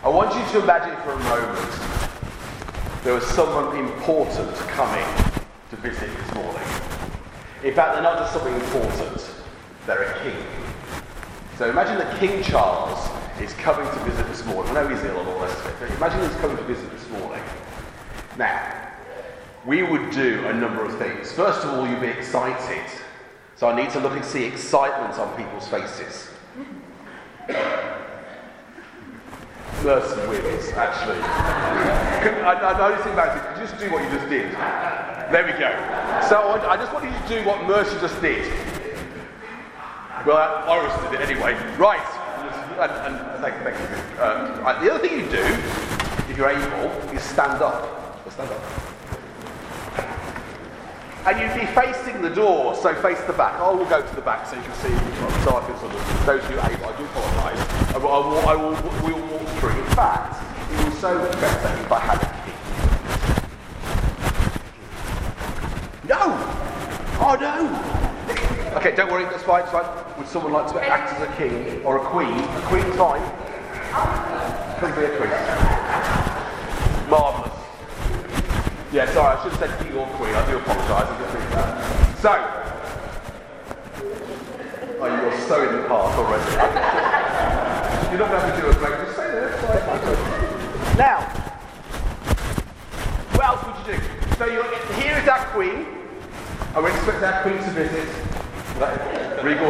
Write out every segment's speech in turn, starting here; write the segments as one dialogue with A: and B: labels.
A: I want you to imagine for a moment there was someone important coming to visit this morning. In fact, they're not just something important, they're a king. So imagine that King Charles is coming to visit this morning. I know he's ill and all the rest of it, but imagine he's coming to visit this morning. Now, we would do a number of things. First of all, you'd be excited. So I need to look and see excitement on people's faces. Mercy wins, actually. I know this thing about it. Could you just do what you just did? There we go. So I just want you to do what Mercy just did. Well, Iris did it anyway. Right. And thank you. The other thing you do, if you're able, is stand up. Stand up. And you'd be facing the door, so face the back. I will go to the back so you can see which one. So I can sort of, those who are able, I do apologise. We will walk through. In fact, it was so better if I had a key. No! Oh no! Okay, don't worry, that's fine, it's fine. Would someone like to act as a king or a queen? A queen's fine. Could be a queen. Marvellous. Yeah, sorry, I should have said king or queen. I do apologise. I didn't think that. So, oh, you're so in the past already. You're not going to do a break. Just stay there. Now, what else would you do? So here is our queen. I would expect our queen to visit. Regal.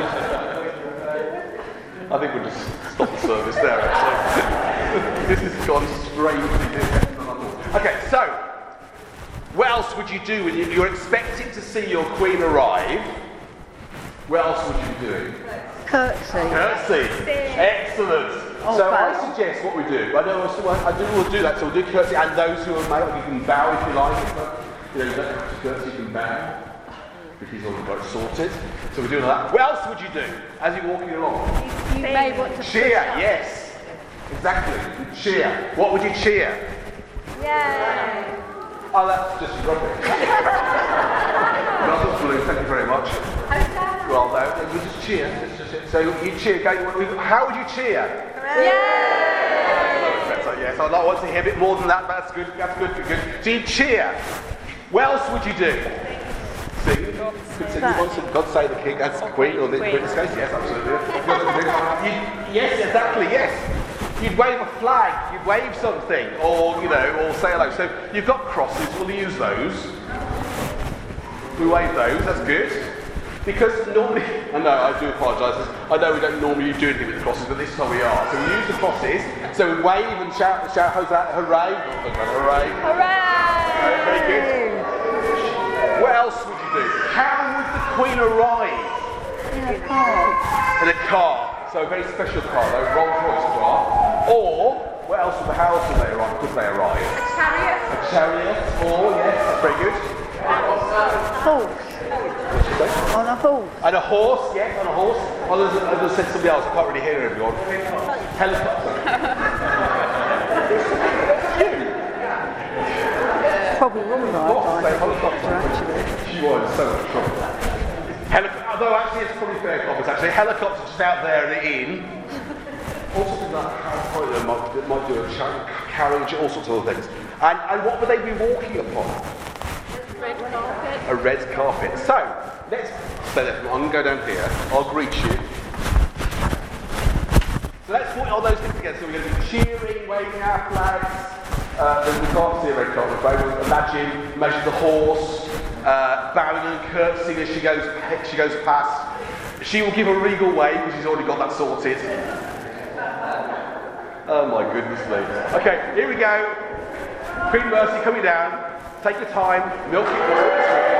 A: I think we'll just stop the service there, actually. This has gone strangely different. Okay, so, what else would you do when you're expecting to see your queen arrive? What else would you be doing? Curtsy. Excellent. So I suggest what we do. I do want to do that. So we'll do curtsy, and those who are male, you can bow if you like. You don't have to curtsy, you can bow. Because he's already got it sorted. So we're doing that. What else would you do as you're walking along?
B: You may want to
A: cheer, yes. Exactly. Cheer. What would you cheer?
B: Yay.
A: Oh, that's just rubbish. Not blue, thank you very much. Well, no, we just cheer. So you cheer. How would you cheer?
B: Yay!
A: Yes, I'd like to hear a bit more than that, but that's good. So you cheer. What else would you do? Sing. God save the king, that's the queen, or the queen's case. Yes, absolutely. Yes, exactly, yes. You'd wave a flag, you'd wave something, or say hello. So you've got crosses, we'll use those. We wave those, that's good. Because normally, I know, I do apologise, I know we don't normally do anything with the crosses, but this is how we are. So we use the crosses, so we wave and shout hooray. Hooray. Very good. What else would you do? How would the Queen arrive?
B: In a car.
A: In a car. So a very special car, though, Rolls-Royce car. Or, what else would they arrive? Could they arrive?
B: A chariot.
A: A chariot. Or, yes, that's very good.
B: Horse.
A: What'd you say?
B: On a horse.
A: And a horse, yes, on a horse. I just said somebody else, I can't really hear everyone. Helicopter.
B: Probably wrong
A: Helicopter, actually. She was so much trouble. Although actually it's probably fair comments actually. Helicopter just out there in the inn. Also things like they might do a carriage, all sorts of other things. And what would they be walking upon?
B: Red carpet.
A: A red carpet. So, let's stay there. I'm going to go down here. I'll greet you. So let's put all those things together. So we're going to be cheering, waving our flags. We can't see a red carpet, but imagine the horse bowing and curtsying as she goes past. She will give a regal wave because she's already got that sorted. Oh my goodness me. Okay, here we go. Queen Mercy coming down. Take your time, milk it all.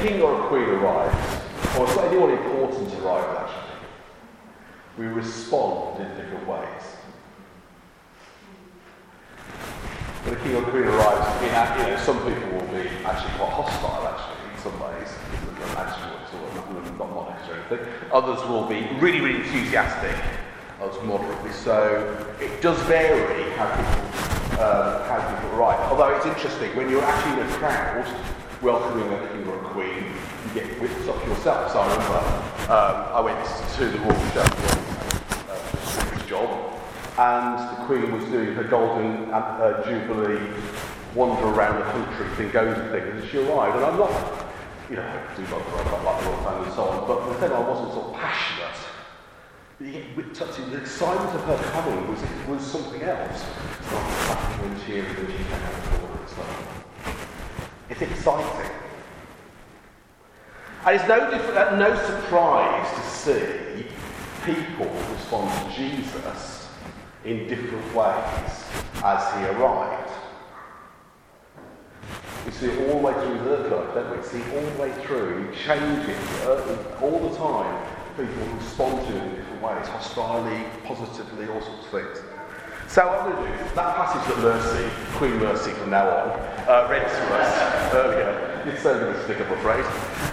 A: king or a queen arrives, or if anyone important arrives actually, we respond in different ways. When a king or queen arrives, some people will be actually quite hostile actually in some ways, not monarchs or anything. Others will be really, really enthusiastic, others moderately so. It does vary how people arrive. Although it's interesting, when you're actually in a crowd welcoming a king or a queen, you get whipped up yourself. So I remember I went to the Royal Showgrounds job, and the Queen was doing her Golden Jubilee wander around the country thing, goes and things, and she arrived, and I'm not, I do love her, I quite like the Royal Family and so on, but the thing I wasn't sort of passionate. You get whipped up to the excitement of her coming was something else. It's not clapping and cheering and she came out the door and stuff. It's exciting. And it's no surprise to see people respond to Jesus in different ways as he arrived. We see it all the way through the book, don't we? See it all the way through, changing all the time. People respond to it in different ways, hostilely, positively, all sorts of things. So what I'm going to do, that passage that Mercy, Queen Mercy from now on, read to us earlier, it's so going to stick up, I'm afraid.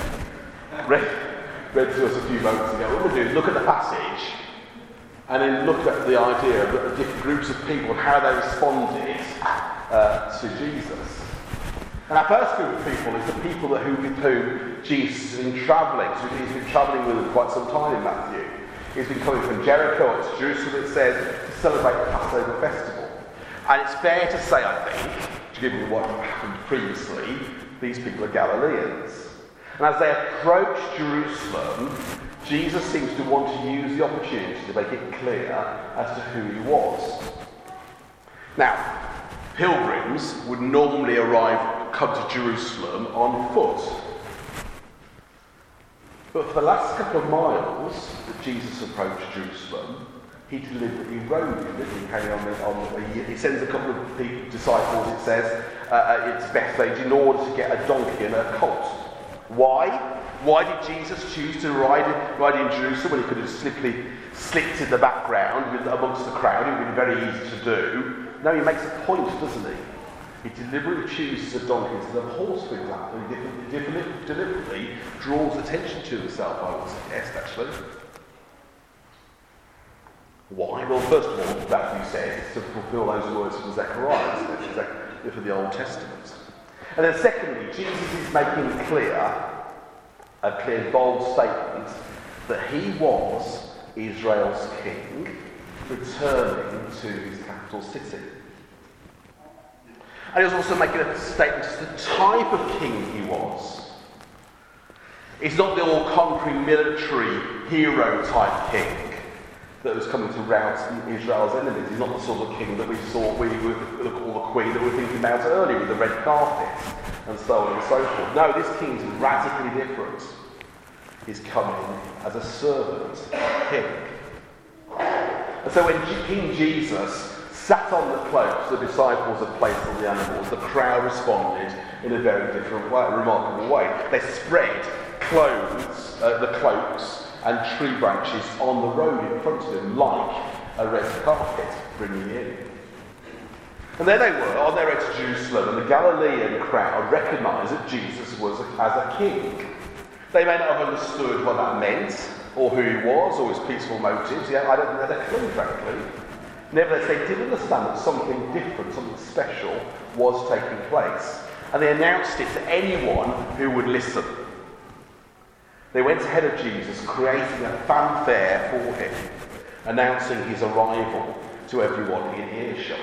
A: Read to us a few moments ago. What we're going to do is look at the passage and then look at the idea of the different groups of people and how they responded to Jesus. And our first group of people is the people with whom Jesus has been travelling. So he's been travelling with them quite some time in Matthew. He's been coming from Jericho up to Jerusalem, it says, to celebrate the Passover festival. And it's fair to say, I think, given what happened previously, these people are Galileans. And as they approach Jerusalem, Jesus seems to want to use the opportunity to make it clear as to who he was. Now, pilgrims would normally come to Jerusalem on foot. But for the last couple of miles that Jesus approached Jerusalem, he deliberately rode him. He sends a couple of disciples, it says, it's Bethphage, in order to get a donkey and a colt. Why? Why did Jesus choose to ride in Jerusalem when he could have simply slipped in the background amongst the crowd? It would have been very easy to do. No, he makes a point, doesn't he? He deliberately chooses a donkey instead of a horse, for example. He deliberately draws attention to himself, I would suggest, actually. Why? Well, first of all, Matthew says it's to fulfill those words from Zechariah, for the Old Testament. And then secondly, Jesus is making a clear, bold statement that he was Israel's king, returning to his capital city. And he was also making a statement as to the type of king he was. He's not the all-conquering military hero type king that was coming to rout Israel's enemies. He's not the sort of king that we saw, or the queen that we were thinking about earlier with the red carpet and so on and so forth. No, this king is radically different. He's coming as a servant king. And so when King Jesus sat on the cloaks the disciples had placed on the animals, the crowd responded in a very different way, a remarkable way. They spread the cloaks and tree branches on the road in front of him like a red carpet, bringing in. And there they were, on their way to Jerusalem, and the Galilean crowd recognised that Jesus was as a king. They may not have understood what that meant, or who he was, or his peaceful motives. Yeah, I don't think they had a clue, frankly. Nevertheless, they did understand that something different, something special was taking place. And they announced it to anyone who would listen. They went ahead of Jesus, creating a fanfare for him, announcing his arrival to everyone in earshot.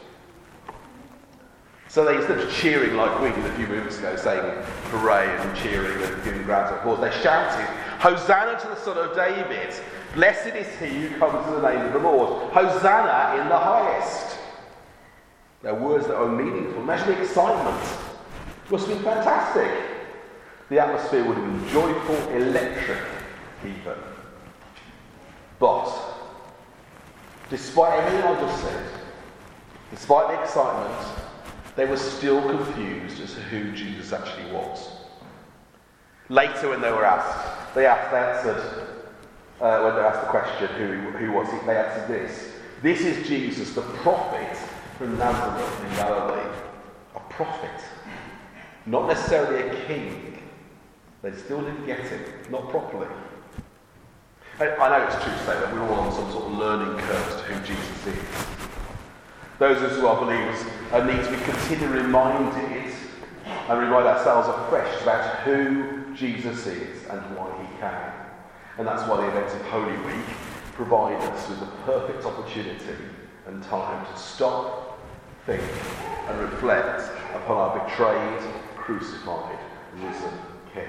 A: So they, instead of cheering like we did a few moments ago, saying hooray and cheering and giving grabs of applause, they shouted, "Hosanna to the Son of David! Blessed is he who comes in the name of the Lord! Hosanna in the highest!" They're words that are meaningful. Imagine the excitement. It must have been fantastic. The atmosphere would have been joyful, electric, even. But, despite everything I just said, despite the excitement, they were still confused as to who Jesus actually was. Later, when they answered when they asked the question, who was it? They answered this. This is Jesus, the prophet from Nazareth in Galilee. A prophet. Not necessarily a king. They still didn't get it. Not properly. I know it's true to say that we're all on some sort of learning curve as to who Jesus is. Those of us who are believers need to be continually reminded and remind ourselves afresh about who Jesus is and why he came. And that's why the events of Holy Week provide us with the perfect opportunity and time to stop, think and reflect upon our betrayed, crucified, risen King.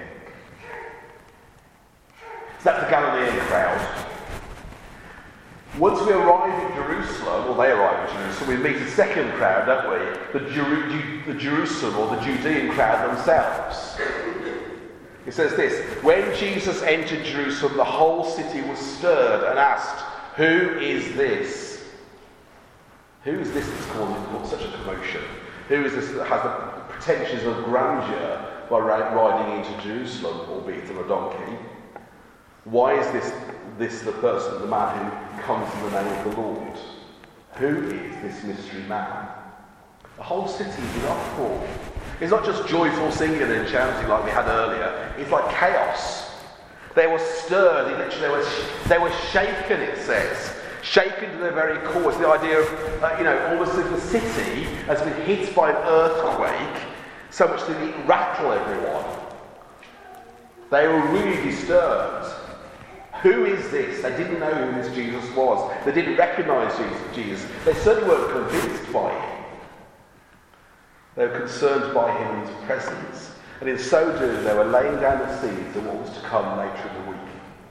A: So that's the Galilean crowd. Once we arrive in Jerusalem, or they arrive in Jerusalem, we meet a second crowd, don't we? The Jerusalem or the Judean crowd themselves. It says this: when Jesus entered Jerusalem, the whole city was stirred and asked, "Who is this? Who is this that's causing such a commotion? Who is this that has the pretensions of grandeur by riding into Jerusalem, albeit on a donkey? Why is this the person, the man who comes in the name of the Lord? Who is this mystery man?" The whole city is in uproar. It's not just joyful singing and shouting like we had earlier. It's like chaos. They were stirred. They were shaken, it says. Shaken to their very core. It's the idea of, almost as the city has been hit by an earthquake, so much that it rattled everyone. They were really disturbed. Who is this? They didn't know who this Jesus was. They didn't recognise Jesus. They certainly weren't convinced by him. They were concerned by him and his presence. And in so doing, they were laying down the seeds of what was to come later in the week.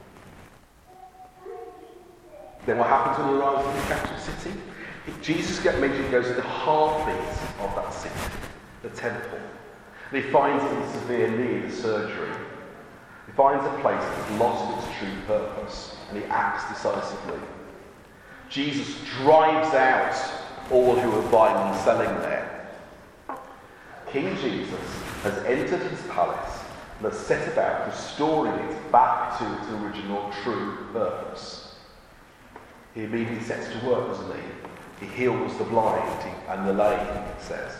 A: Then what happens when he arrives in the capital city? Jesus goes to the heartbeat of that city, the temple. And he finds it in severe need of surgery. He finds a place that's lost its true purpose, and he acts decisively. Jesus drives out all who are buying and selling there. King Jesus has entered his palace and has set about restoring it back to its original true purpose. He immediately sets to work, doesn't he? He heals the blind and the lame, it says.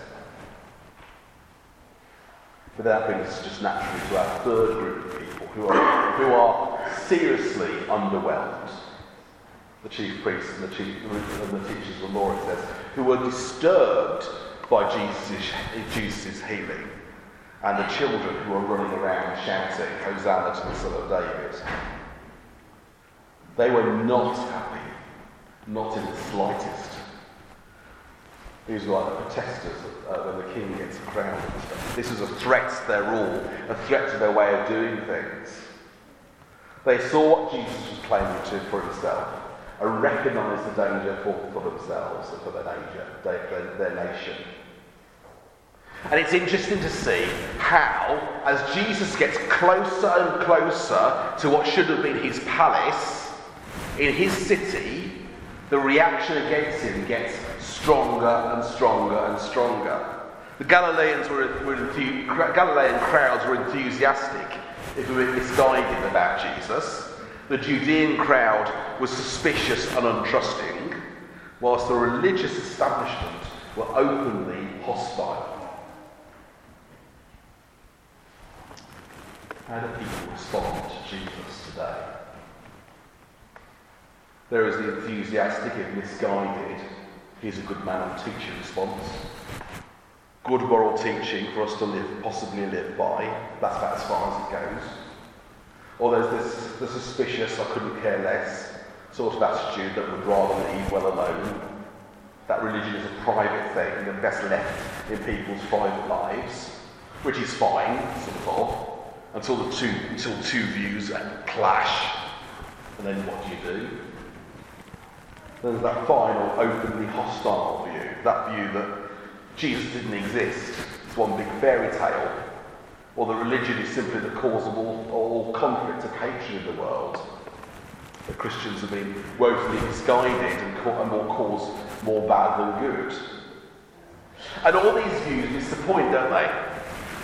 A: But that brings us just naturally to our third group of people who are seriously underwhelmed. The chief priests and the teachers of the law, it says, who were disturbed by Jesus' healing, and the children who are running around shouting, "Hosanna to the Son of David." They were not happy, not in the slightest. These were like the protesters when the king gets crowned and stuff. This was a threat to their rule, a threat to their way of doing things. They saw what Jesus was claiming for himself and recognised the danger for themselves and for their nation. And it's interesting to see how, as Jesus gets closer and closer to what should have been his palace, in his city, the reaction against him gets stronger and stronger and stronger. The Galilean crowds were enthusiastic, if we were misguided about Jesus. The Judean crowd was suspicious and untrusting, whilst the religious establishment were openly hostile. How do people respond to Jesus today? There is the enthusiastic, if misguided, he's a good man and teacher response. Good moral teaching for us to possibly live by. That's about as far as it goes. Or there's the suspicious, I couldn't care less sort of attitude that would rather leave well alone. That religion is a private thing and best left in people's private lives, which is fine, sort of, until two views clash. And then what do? There's that final, openly hostile view, that view that Jesus didn't exist. It's one big fairy tale. Or the religion is simply the cause of all conflict and hatred in the world. The Christians have been woefully misguided and will cause more bad than good. And all these views miss the point, don't they?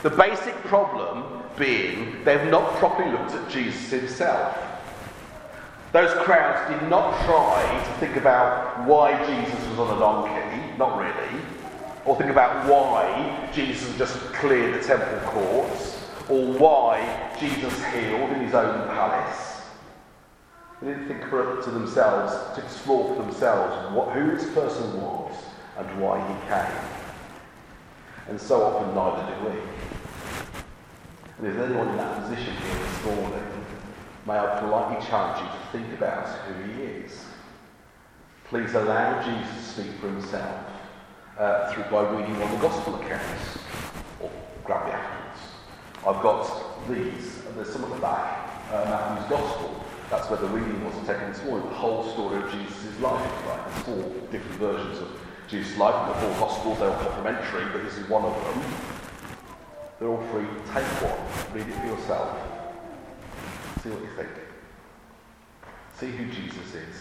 A: The basic problem being they've not properly looked at Jesus himself. Those crowds did not try to think about why Jesus was on a donkey, not really, or think about why Jesus just cleared the temple courts, or why Jesus healed in his own palace. They didn't think to themselves, to explore for themselves who this person was and why he came. And so often neither do we. And if there's anyone in that position here this morning, may I politely challenge you to think about who he is. Please allow Jesus to speak for himself by reading one of the gospel accounts, or grab the accounts. I've got these, and there's some at the back, Matthew's Gospel. That's where the reading was taken this morning, the whole story of Jesus' life. Right? There's 4 different versions of Jesus' life, and the 4 Gospels, they're all complementary, but this is one of them. They're all free. Take one, read it for yourself, see what you think. See who Jesus is.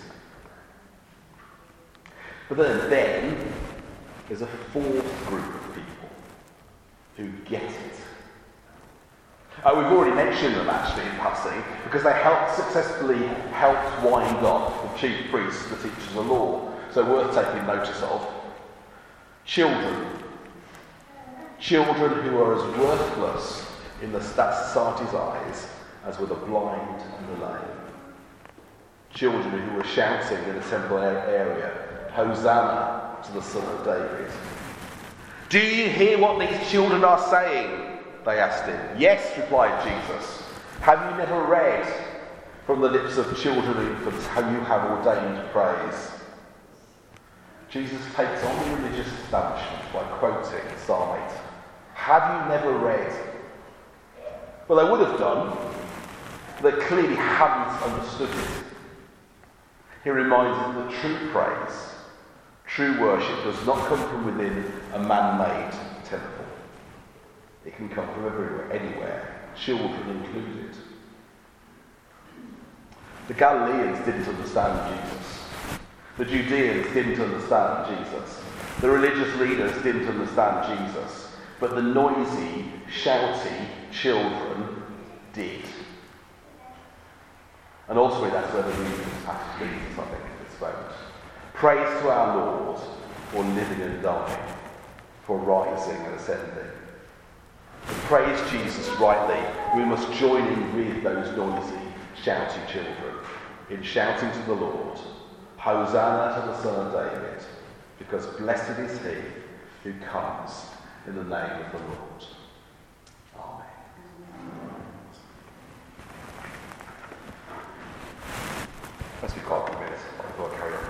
A: But then there's a 4th group of people who get it. We've already mentioned them actually in passing, because they successfully helped wind up the chief priests, the teachers of the law. So worth taking notice of. Children. Children who are as worthless in that society's eyes as were the blind and the lame. Children who were shouting in the temple area, Hosanna to the Son of David. Do you hear what these children are saying? They asked him. Yes, replied Jesus. Have you never read from the lips of children and infants how you have ordained praise? Jesus takes on the religious establishment by quoting Psalm 8. Have you never read? Well, they would have done. They clearly hadn't understood it. He reminds them that true praise, true worship does not come from within a man-made temple. It can come from everywhere, anywhere, children included. The Galileans didn't understand Jesus. The Judeans didn't understand Jesus. The religious leaders didn't understand Jesus. But the noisy, shouty children did. And ultimately that's where the reading actually leads us, I think, at this moment. Praise to our Lord for living and dying, for rising and ascending. To praise Jesus rightly, we must join in with those noisy, shouty children in shouting to the Lord, Hosanna to the Son of David, because blessed is he who comes in the name of the Lord. Amen. Let's be quiet for a minute before I carry on.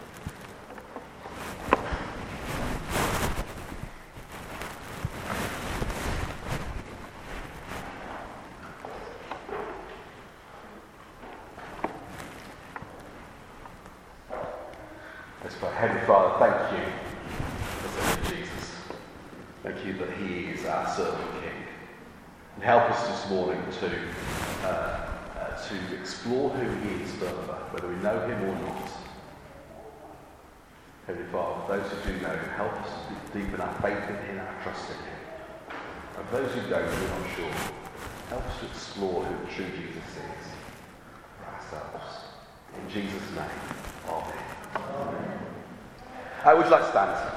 A: Let's pray. Heavenly Father, thank you for Jesus. Thank you that he is our servant King. And help us this morning to explore who he is further, whether we know him or not. Heavenly Father, those who do know him, help us to deepen our faith in him, our trust in him. And for those who don't, who are not sure, help us to explore who the true Jesus is for ourselves. In Jesus' name, amen. Would you like to stand?